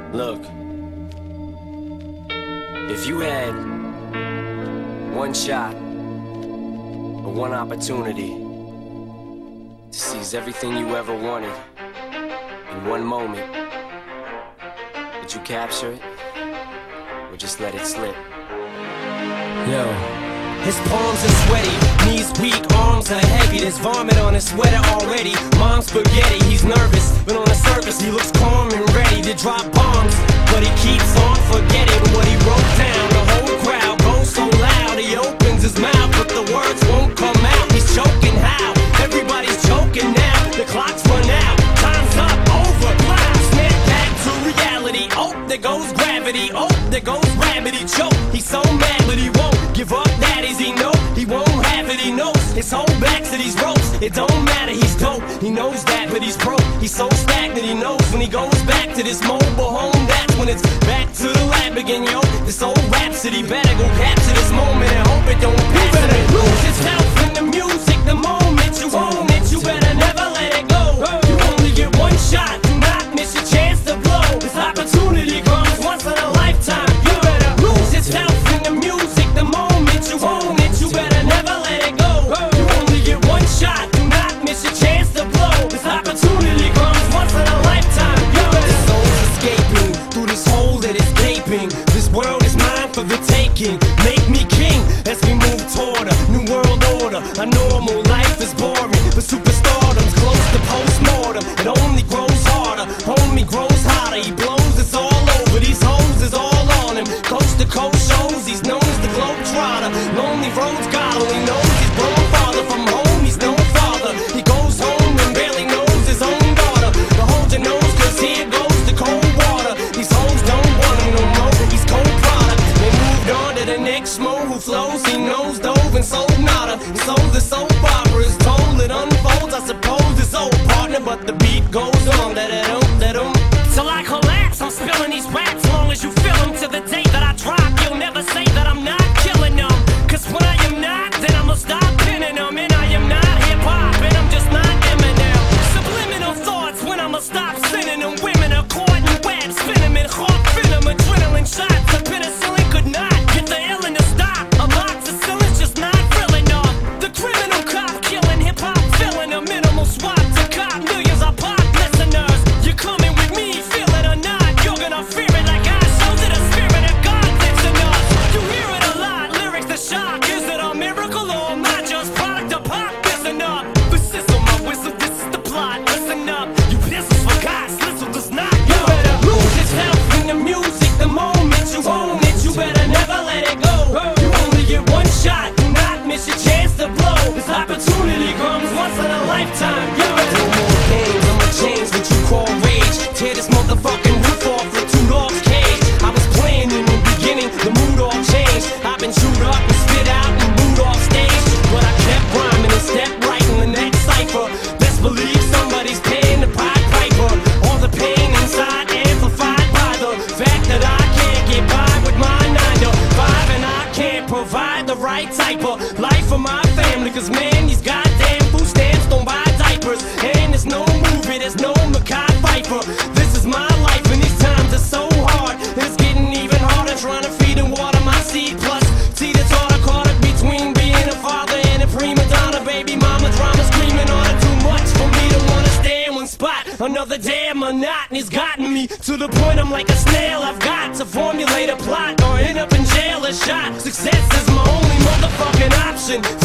Look, if you had one shot or one opportunity to seize everything you ever wanted in one moment, would you capture it or just let it slip? Yo. His palms are sweaty, knees weak, arms are heavy. There's vomit on his sweater already. Mom's spaghetti, he's nervous, but on the surface he looks calm and ready to drop bombs. But he keeps on forgetting what he wrote down. The whole crowd goes so loud, he opens his mouth, but the words won't come out. He's choking how? Everybody's choking now. The clock's run out, time's up, over, snap back to reality. Oh, there goes gravity, oh, there goes rabbit, he choke. He's so mad, but he won't give up. That is, he know he won't have it. He knows his whole back to these ropes. It don't matter, he's dope. He knows that, but he's broke. He's so stagnant. He knows when he goes back to this mobile home, that's when it's back to the lab again, yo. This old rhapsody better go capture this moment and hope it don't pass. You better lose yourself in the music the moment you own it. You better never let it go. You only get one shot. Do not miss your chance to blow. This opportunity comes once in a lifetime. You better lose yourself in the music the moment you own it. You better never let it go. You only get one shot. Do not miss your chance to blow. This opportunity comes once in a lifetime. You better. This soul's escaping through this hole that is gaping. This world is mine for the taking. Make me king as we move toward a new world order. A normal life is boring, but superstardom's close to postmortem. It only grows harder, homie grows hotter. He blows, it's all over. These hoes is all on him. Coast to coast shows, he's known as the Globetrotter. Lonely roads God only knows he's grown farther from home. He's no father. He goes home and barely knows his own daughter. But hold your nose, cause here goes the cold water. These hoes don't want him no more. He's cold product. They moved on to the next mo who flows. He knows dove and sold nada. He sold the soap opera, is told it unfolds. I suppose it's old partner, but the beat goes on. That till I collapse, I'm spilling these raps. Long as you feel them to the day that I drop, you'll never say that I'm not killing them. Cause when I am not, then I'ma stop pinning them. And I am not hip-hop, and I'm just not Eminem. Subliminal thoughts when I'ma stop sending them. Women are caught in webs, spin them in hawk venom. Adrenaline shots, a penicillin could not get the illin to stop. Amoxicillin's just not real enough. The criminal cop killing hip-hop, filling a minimal swap to cop millions of pop listeners. You're coming with me, feel it or not. You're gonna fear it like I showed you. The spirit of God lives in us. You hear it a lot, lyrics to shock. Is it a miracle or am I just product of pop? Listen up, this is on my whistle, this is the plot. Listen up, you pistols for God's listen does not. You better lose yourself in the music the moment you own it. You better never let it go. You only get one shot, do not miss your chance to blow. This opportunity comes once in a lifetime. You better no more games, I'ma change what you call rage. Tear this motherfucking roof off with two dogs' cage. I was playing in the beginning, the mood all changed. I've been chewed up and spit out and booed off stage, but I kept rhyming and stepped right in the next cipher. Best believe somebody's paying the Pied Piper. All the pain inside amplified by the fact that I can't get by with my 9 to 5, and I can't provide the right type of life for my family. Cause man, these goddamn food stamps don't buy diapers, and there's no movie, there's no Mackay Pfeiffer. This is my life and these times are so hard. It's getting even harder trying to feed and water my seed. Plus, see the thought I caught it between being a father and a prima donna. Baby mama drama screaming on it too much for me to wanna stay in one spot. Another damn monotony's gotten me to the point I'm like a snail. I've got to formulate a plot or end up in jail or shot. Success is my only motherfucking option.